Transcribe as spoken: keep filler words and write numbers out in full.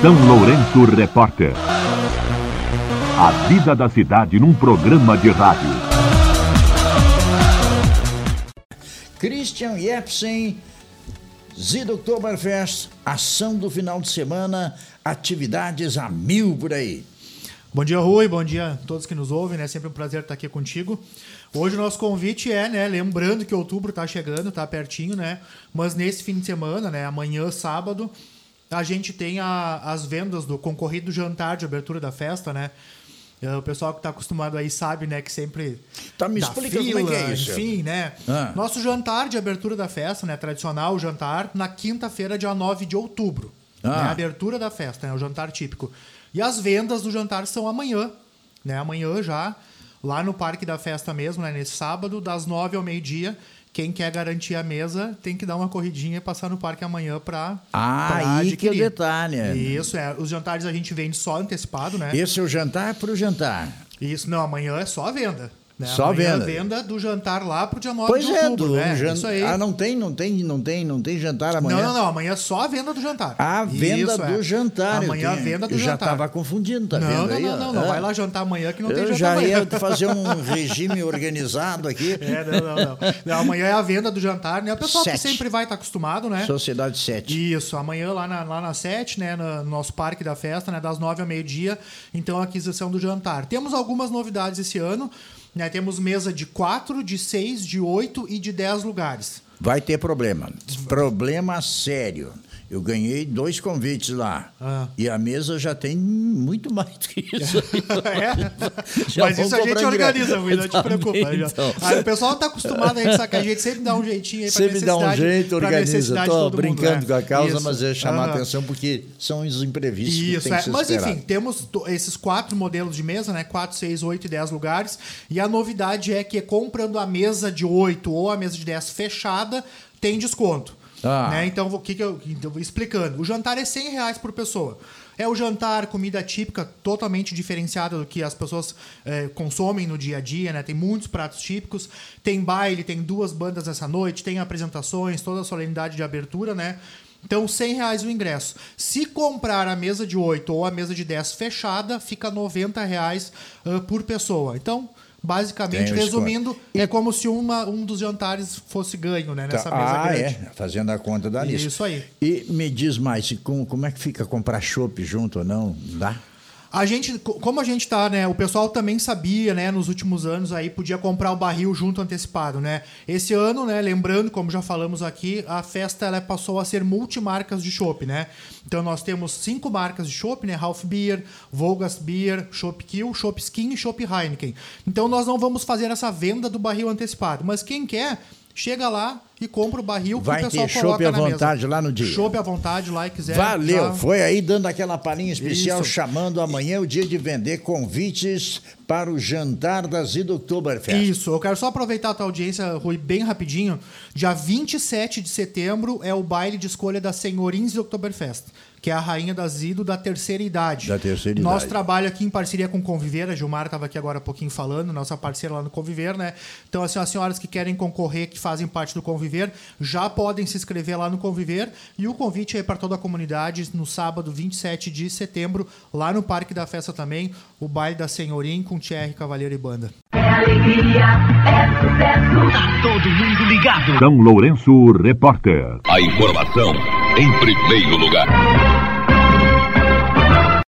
São Lourenço Repórter. A vida da cidade num programa de rádio. Christian Jepsen, Zidoktoberfest, ação do final de semana, atividades a mil por aí. Bom dia, Rui, bom dia a todos que nos ouvem, né? Sempre um prazer estar aqui contigo. Hoje o nosso convite é, né? Lembrando que outubro está chegando, tá pertinho, né? Mas nesse fim de semana, né? Amanhã, sábado, a gente tem a, as vendas do concorrido jantar de abertura da festa, né? O pessoal que está acostumado aí sabe, né, que sempre tá, me explica fila, como é que é isso. Enfim, né? Ah. Nosso jantar de abertura da festa, né, tradicional jantar, na quinta-feira, dia nove de outubro. Ah. Né, a abertura da festa, né, o jantar típico. E as vendas do jantar são amanhã, né? Amanhã já, lá no Parque da Festa mesmo, né, nesse sábado, das nove ao meio-dia. Quem quer garantir a mesa tem que dar uma corridinha e passar no parque amanhã para Ah, aí que é o detalhe. Isso, é. Os jantares a gente vende só antecipado, né? Esse é o jantar para o jantar. Isso, não, amanhã é só a venda. Né? Só amanhã venda. venda do jantar lá pro dia nove pois de é, outubro, do né? jan... Isso aí. Ah, não tem, não tem, não tem, não tem jantar amanhã. Não, não, não, amanhã é só a venda do jantar. A venda Isso, do é. jantar. Amanhã a venda do eu jantar. Já estava confundindo, tá não, vendo não, aí? Não, não, não, ah. vai lá jantar amanhã que não eu tem jantar já amanhã. ia fazer um regime organizado aqui. É, não, não, não, não. Amanhã é a venda do jantar, né? O pessoal Sete. que sempre vai estar acostumado, né? Sociedade sete. Isso, amanhã lá na, lá na sete, né? No nosso parque da festa, né? Das nove ao meio-dia. Então, a aquisição do jantar. Temos algumas novidades esse ano. Né, temos mesa de quatro, de seis, de oito e de dez lugares. Vai ter problema. Problema sério. Eu ganhei dois convites lá. Ah. E a mesa já tem muito mais do que isso. É? Mas isso a gente organiza, Rui, não te preocupa. Então. Aí, o pessoal está acostumado, a gente sabe que a gente sempre dá um jeitinho aí para necessidade. Sempre dá um jeito, organiza. Estou brincando mundo, né? com a causa, isso. mas é chamar a uhum. atenção porque são os imprevistos isso, que tem é. que ser Mas esperado. enfim, temos esses quatro modelos de mesa, né? quatro, seis, oito e dez lugares. E a novidade é que comprando a mesa de oito ou a mesa de dez fechada, tem desconto. Ah. Né? Então, o que, que eu então, explicando? O jantar é cem reais por pessoa. É o jantar, comida típica, totalmente diferenciada do que as pessoas é, consomem no dia a dia, né? Tem muitos pratos típicos, tem baile, tem duas bandas essa noite, tem apresentações, toda a solenidade de abertura, né? Então, cem reais o ingresso. Se comprar a mesa de oito ou a mesa de dez fechada, fica noventa reais uh, por pessoa. Então, basicamente, resumindo, escolho. é como se uma, um dos jantares fosse ganho, né? Nessa tá. mesa ah, grande. é. Fazendo a conta da lista. Isso aí. E me diz mais, como, como é que fica comprar chopp junto ou não? Dá? A gente, como a gente tá, né? O pessoal também sabia, né? Nos últimos anos aí podia comprar o barril junto antecipado, né? Esse ano, né? Lembrando, como já falamos aqui, a festa ela passou a ser multimarcas de chopp, né? Então nós temos cinco marcas de chopp, né? Ralph Beer, Wolgast Beer, Chopp Kiel, Chopp Skin e Chopp Heineken. Então nós não vamos fazer essa venda do barril antecipado, mas quem quer chega lá e compra o barril que vai o pessoal ter coloca chopp à na vontade mesa. lá no dia. Chopp à vontade lá e quiser. Valeu, já... foi aí dando aquela palhinha especial, Isso. chamando amanhã o dia de vender convites para o jantar da Zidoktoberfest. Isso, eu quero só aproveitar a tua audiência, Rui, bem rapidinho. Dia vinte e sete de setembro é o baile de escolha da Senhorin Zidoktoberfest, que é a rainha da Zido da terceira idade. Da terceira Nosso idade. trabalho aqui em parceria com o Conviver, a Gilmar estava aqui agora há pouquinho falando, nossa parceira lá no Conviver, né? Então, assim, as senhoras que querem concorrer, que fazem parte do Conviver, já podem se inscrever lá no Conviver. E o convite é para toda a comunidade no sábado, vinte e sete de setembro, lá no Parque da Festa também, o baile da Senhorim com Thierry Cavaleiro e banda. É alegria, é sucesso. Tá todo mundo ligado. São Lourenço Repórter. A informação em primeiro lugar.